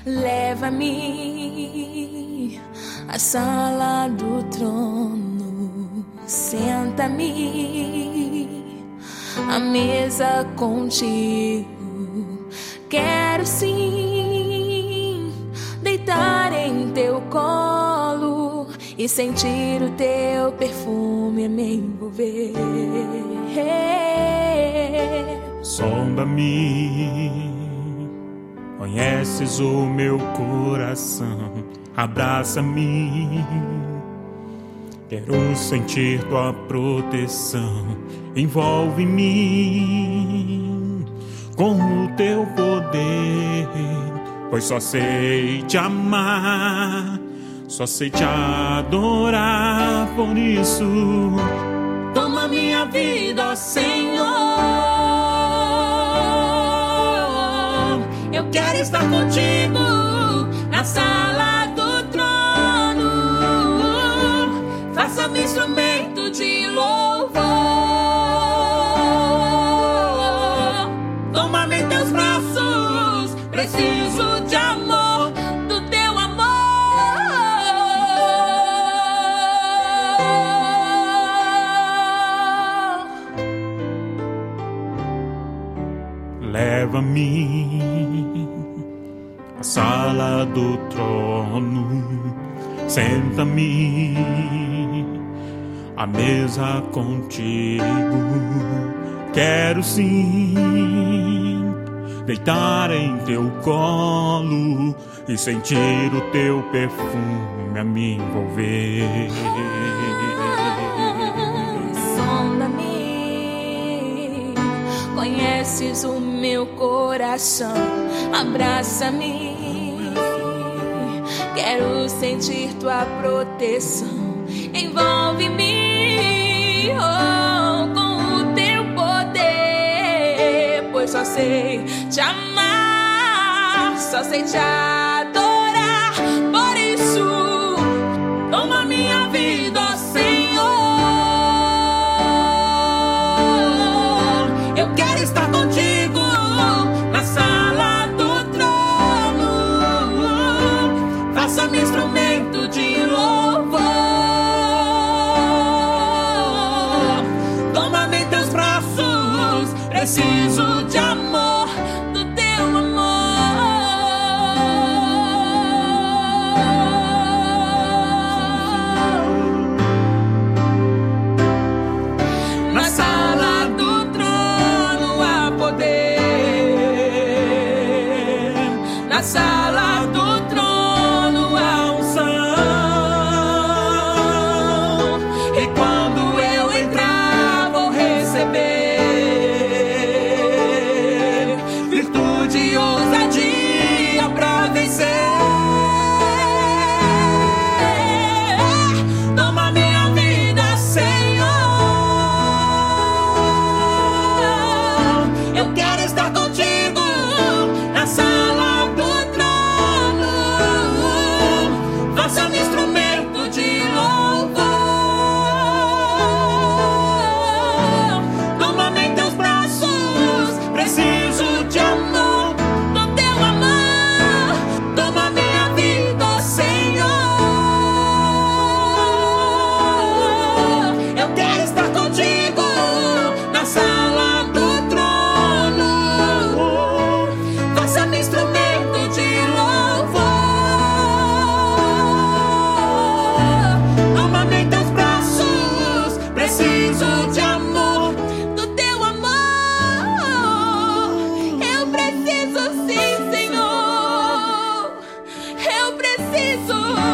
Leva-me à sala do trono, senta-me à mesa contigo. Quero sim deitar em teu colo e sentir o teu perfume me envolver. Sonda-me, conheces o meu coração, abraça-me. Quero sentir tua proteção, envolve-me com o teu poder, pois só sei te amar, só sei te adorar. Por isso, toma minha vida, ó Senhor. Eu quero estar contigo na sala do trono. Faça-me instrumento de louvor. Toma-me em teus braços, preciso de amor, do teu amor. Leva-me à sala do trono, senta-me à mesa contigo. Quero sim deitar em teu colo e sentir o teu perfume a me envolver. Sonda-me, conheces o meu coração, abraça-me. Quero sentir tua proteção, envolve-me com o teu poder, pois só sei te amar, só sei te adorar. Por isso, toma minha vida, ó Senhor. Eu quero estar contigo na sala do trono. Faça-me instrumento de louvor. Toma-me em teus braços, preciso de amor, do teu amor. Na sala do trono há poder. Na sala do trono há unção. E quando eu entrar, vou receber virtude e ousadia pra vencer. Toma minha vida, Senhor. Eu quero estar contigo na sala do trono. Faça-me instrumento de louvor. Toma-me em teus braços, preciso de amor, do teu amor. Toma minha vida, ó Senhor. Eu quero estar contigo na sala do trono. Faça-me instrumento de louvor. Toma-me em teus braços, preciso de amor, do teu amor. Eu preciso sim, Senhor. Eu preciso.